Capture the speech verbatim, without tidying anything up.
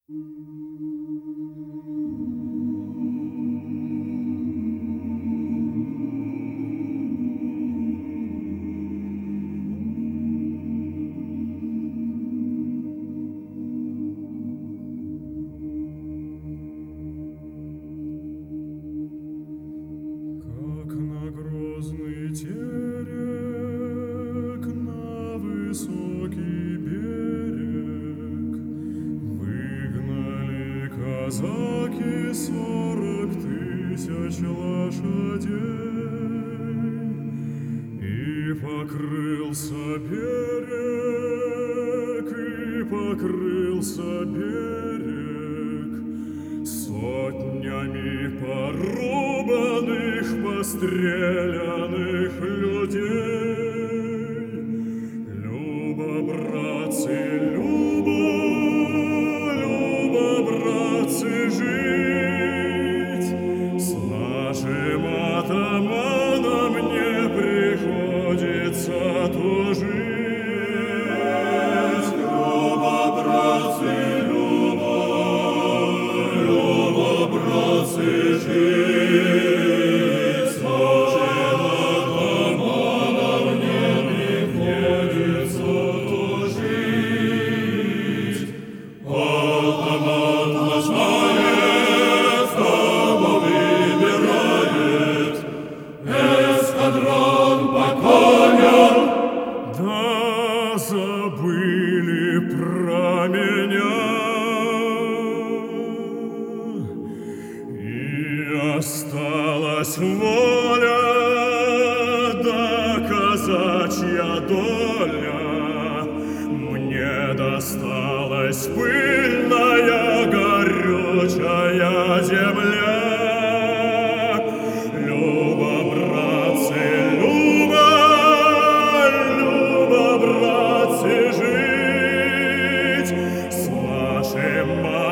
Как на грозный терек, на высокий берег выгнали казаки сорок тысяч лошадей, и покрылся берег, и покрылся берег сотнями порубанных, постреляных людей. Любо, братцы, любо, любо, братцы, жить. С нашим атаманом не приходится тужить. Любо, братцы, любо, любо, братцы, жить. С нашим атаманом не приходится тужить. Атаман наш знает, кого выбирает, эскадрон по коням. Да забыли про меня, и осталась воля, да казачья доля. Мне досталась пыльная, горючая земля. Любо, братцы, любо, любо, братцы, жить. С нашим